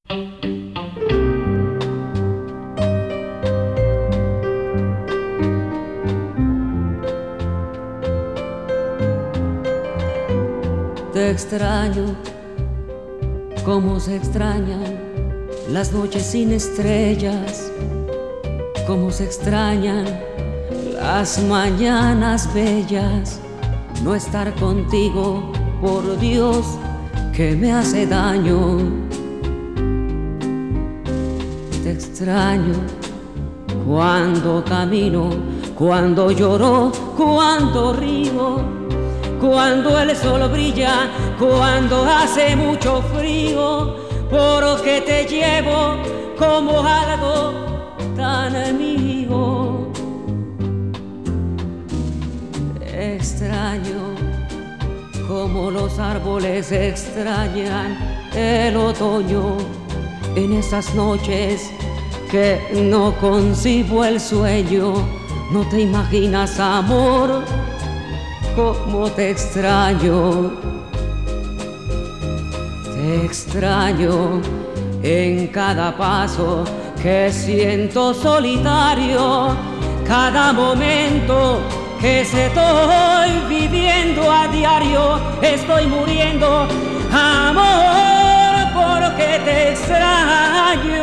Te extraño como se extrañan las noches sin estrellas, como se extrañan las mañanas bellas. No estar contigo, por Dios, que me hace daño. Te extraño cuando camino, cuando lloro, cuando río, cuando el sol brilla, cuando hace mucho frío, porque te llevo como algo tan mío. Extraño como los árboles extrañan el otoño, en esas noches que no concibo el sueño. No te imaginas, amor, cómo te extraño. Te extraño en cada paso que siento solitario, cada momento que estoy viviendo a diario. Estoy muriendo, amor, porque te extraño.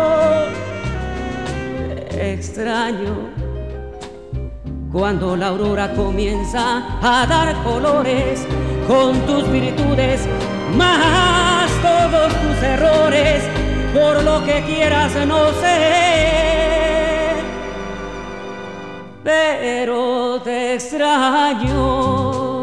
Te extraño cuando la aurora comienza a dar colores, con tus virtudes más todos tus errores. Por lo que quieras no sé, pero te extraño.